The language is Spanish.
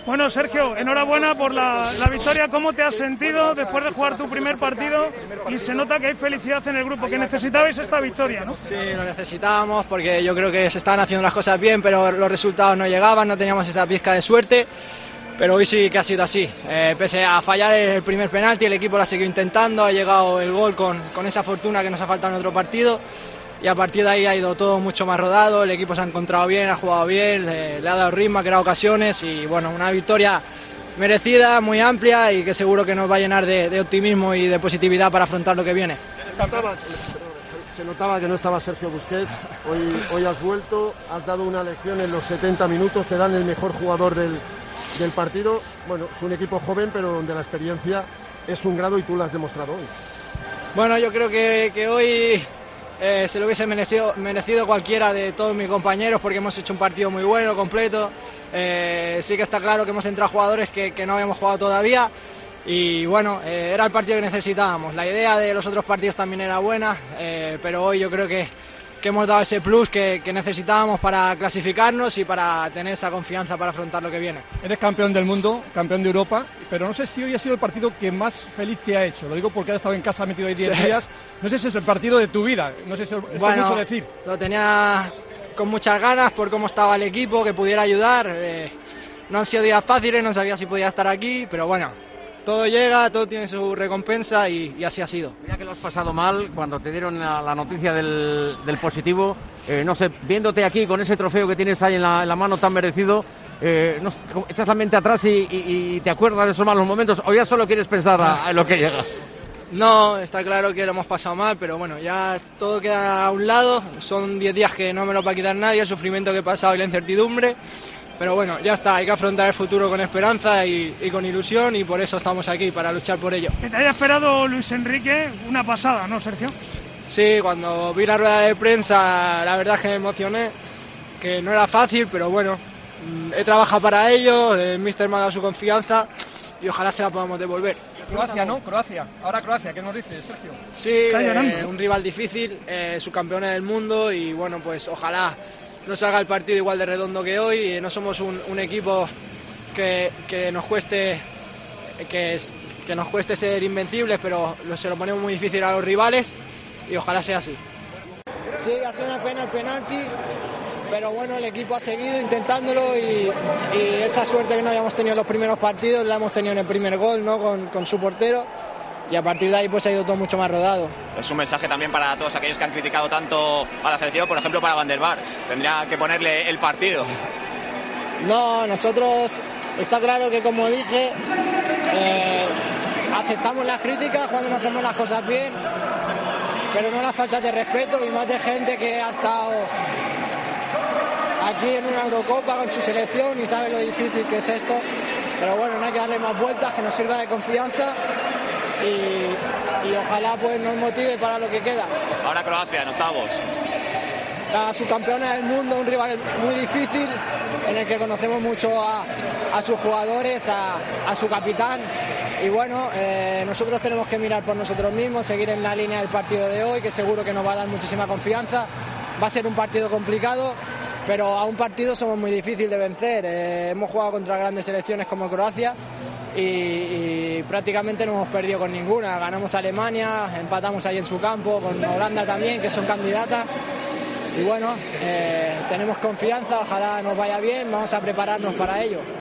Bueno, Sergio, enhorabuena por la victoria. ¿Cómo te has sentido después de jugar tu primer partido? Y se nota que hay felicidad en el grupo, que necesitabais esta victoria, ¿no? Sí, lo necesitábamos porque yo creo que se estaban haciendo las cosas bien, pero los resultados no llegaban, no teníamos esa pizca de suerte. Pero hoy sí que ha sido así. Pese a fallar el primer penalti, el equipo lo ha seguido intentando, ha llegado el gol con esa fortuna que nos ha faltado en otro partido. Y a partir de ahí ha ido todo mucho más rodado, el equipo se ha encontrado bien, ha jugado bien, le ha dado ritmo, ha creado ocasiones y bueno, una victoria merecida, muy amplia y que seguro que nos va a llenar de optimismo y de positividad para afrontar lo que viene. Se notaba que no estaba Sergio Busquets, hoy has vuelto, has dado una lección en los 70 minutos, te dan el mejor jugador del partido. Bueno, es un equipo joven pero donde la experiencia es un grado y tú lo has demostrado hoy. Bueno, yo creo que hoy... se lo hubiese merecido cualquiera de todos mis compañeros porque hemos hecho un partido muy bueno, completo. Sí que está claro que hemos entrado jugadores que no habíamos jugado todavía y bueno, era el partido que necesitábamos. La idea de los otros partidos también era buena, pero hoy yo creo que hemos dado ese plus que necesitábamos para clasificarnos y para tener esa confianza para afrontar lo que viene. Eres campeón del mundo, campeón de Europa, pero no sé si hoy ha sido el partido que más feliz te ha hecho. Lo digo porque has estado en casa metido ahí 10 días. No sé si es el partido de tu vida, no sé si es mucho decir. Lo tenía con muchas ganas por cómo estaba el equipo, que pudiera ayudar. No han sido días fáciles, no sabía si podía estar aquí, pero bueno. Todo llega, todo tiene su recompensa y así ha sido. Mira que lo has pasado mal cuando te dieron la noticia del positivo. No sé, viéndote aquí con ese trofeo que tienes ahí en la mano tan merecido, echas la mente atrás y te acuerdas de esos malos momentos o ya solo quieres pensar en lo que llega. No, está claro que lo hemos pasado mal, pero bueno, ya todo queda a un lado. Son 10 días que no me lo va a quitar nadie, el sufrimiento que he pasado y la incertidumbre. Pero bueno, ya está, hay que afrontar el futuro con esperanza y con ilusión y por eso estamos aquí, para luchar por ello. Que te haya esperado Luis Enrique, una pasada, ¿no, Sergio? Sí, cuando vi la rueda de prensa, la verdad es que me emocioné, que no era fácil, pero bueno, he trabajado para ello, el míster me ha dado su confianza y ojalá se la podamos devolver. Croacia, ¿no? Croacia. Ahora Croacia, ¿qué nos dices, Sergio? Sí, un rival difícil, subcampeona del mundo y bueno, pues ojalá no salga el partido igual de redondo que hoy. No somos un equipo que nos cueste ser invencibles, pero se lo ponemos muy difícil a los rivales y ojalá sea así. Sí, ha sido una pena el penalti, pero bueno, el equipo ha seguido intentándolo y esa suerte que no habíamos tenido en los primeros partidos la hemos tenido en el primer gol, ¿no? con su portero. Y a partir de ahí pues ha ido todo mucho más rodado. Es un mensaje también para todos aquellos que han criticado tanto a la selección, por ejemplo para Van der Vaart. Tendría que ponerle el partido. No, nosotros está claro que como dije, aceptamos las críticas cuando no hacemos las cosas bien, pero no las faltas de respeto y más de gente que ha estado aquí en una Eurocopa con su selección y sabe lo difícil que es esto. Pero bueno, no hay que darle más vueltas, que nos sirva de confianza. Y ojalá pues nos motive para lo que queda. Ahora Croacia en octavos. La subcampeona del mundo, un rival muy difícil en el que conocemos mucho a sus jugadores, a su capitán y bueno, nosotros tenemos que mirar por nosotros mismos, seguir en la línea del partido de hoy, que seguro que nos va a dar muchísima confianza. Va a ser un partido complicado, pero a un partido somos muy difíciles de vencer. Hemos jugado contra grandes selecciones como Croacia y prácticamente no hemos perdido con ninguna. Ganamos a Alemania, empatamos ahí en su campo, con Holanda también, que son candidatas. Y bueno, tenemos confianza, ojalá nos vaya bien, vamos a prepararnos para ello.